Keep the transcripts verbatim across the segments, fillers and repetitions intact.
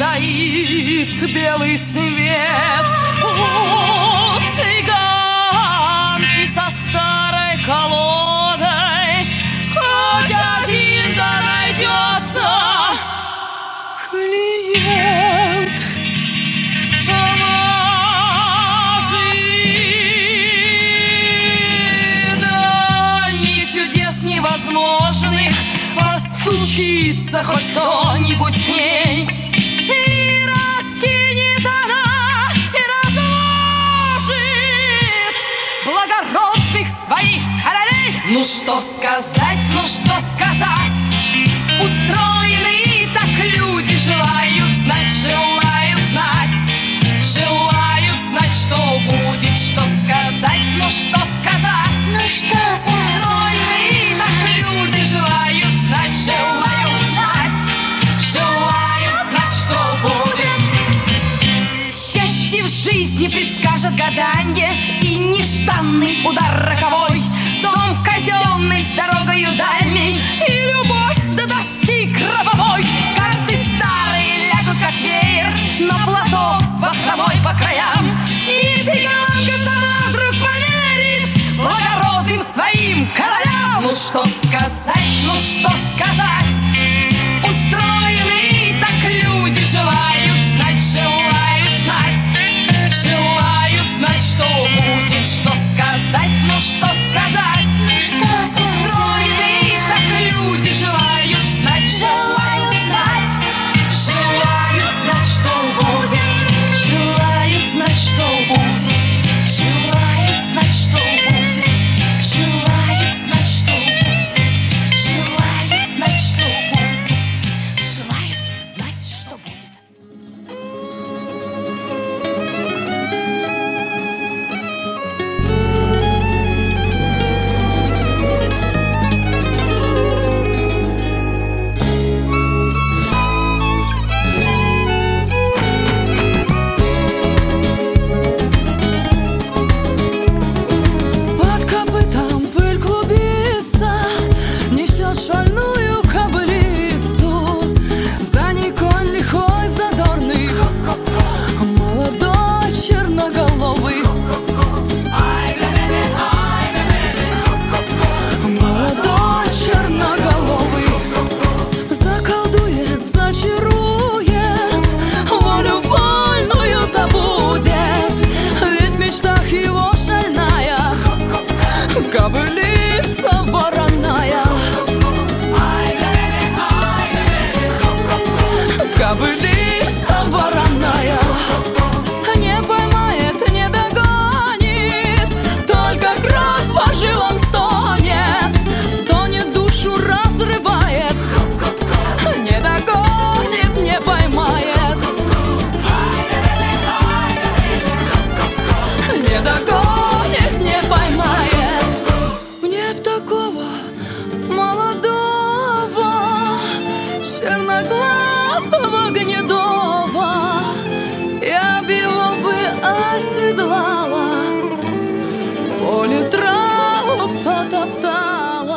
стоит белый свет. Вот цыганки со старой колодой, хоть один да найдется клиент. Поможи, да ни чудес невозможных, постучится хоть кто-нибудь к ней. И раскинет она, и разложит благородных своих королей. Ну что сказать, ну что сказать, устроены так люди, желают знать, желают знать, желают знать, что будет, что сказать, ну что сказать, Ну что устроены так люди, желают знать, желают знать, желают знать, что будет. Счастье в жизни предскажет гаданье и нежданный удар роковой, дом казенный с дорогою дальней и любовь до доски гробовой. Карты старые лягут как веер на платок с бахромой по краям, и цыганка сама вдруг поверит благородным своим королям. Ну что сказать, ну что сказать, устроены так люди, желают знать, желают знать, желают знать, что будет, что сказать, ну что сказать, Что устроены так люди, желают знать, желают знать, желают знать, что будет, желают знать, что будет, желают знать, что будет, желают знать, что будет, желают знать, что будет, желают знать, что будет. Под копытом пыль клубится, несет шальную кобылицу. За ней конь лихой, задорный, молодой черноголовый. Молодой черноголовый заколдует, зачарует, волю вольную забудет, ведь в мечтах его шальная кобылица вороная. Кобылица вороная. Не поймает, не догонит, только кровь по жилам стонет, стонет, душу разрывает. Не догонит, не поймает, не догонит, не поймает. Мне б такого молодого, черноглазого, гнедого, я б его бы оседлала, в поле траву потоптала.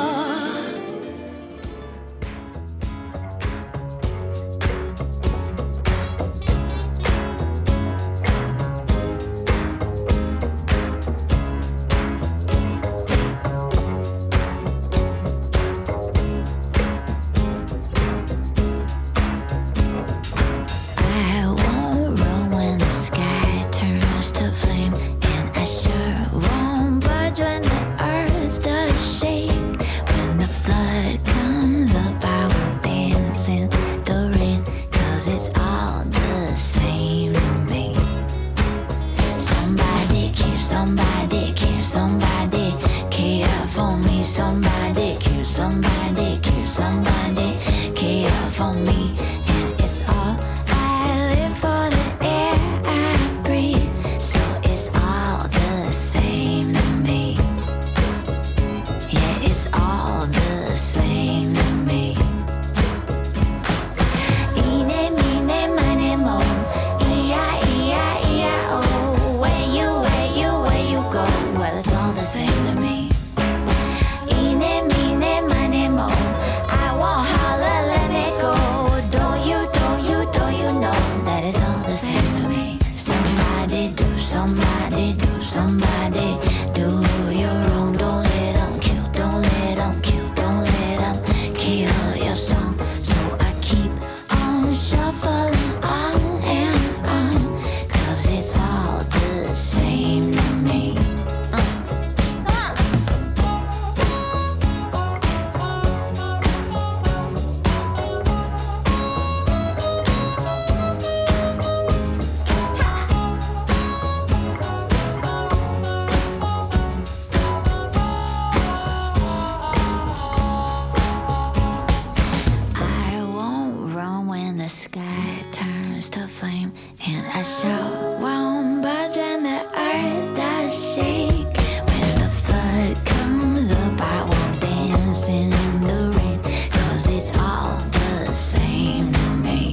I won't run when the sky turns to flame, and I sure won't budge when the earth does shake. When the flood comes up, I will dance in the rain, 'cause it's all the same to me. Somebody care, somebody care, somebody care for me. Somebody care, somebody care, somebody care for me. And it's all I live for, the air I breathe. So it's all the same to me. Yeah, it's all the same to me. Eeny, meeny, miny, mo. E I E I E I O. Where you, where you, where you go? Well, it's all the same to me. Eeny, meeny, miny, mo. I won't the sky turns to flame and I sure won't budge when the earth does shake. When the flood comes up, I won't dance in the rain, 'cause it's all the same to me.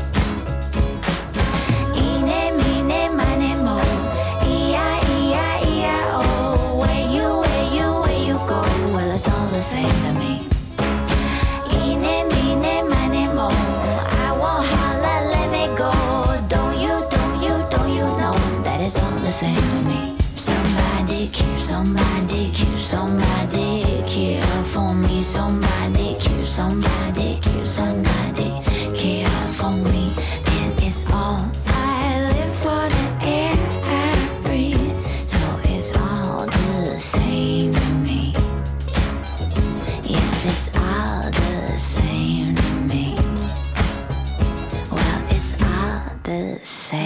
Eeny, meeny, miny, moe, E I E I E I O. Where you, where you, where you go, well it's all the same to me. Eeny, meeny, miny, moe, I won't holler, let me go. Don't you, don't you, don't you know that it's all the same to me. Somebody care, somebody care, somebody care for me. Somebody care, somebody care, somebody care for me. Then it's all I live for, the air I breathe. So it's all the same to me. Yes, it's all the same to me. Well, it's all the same.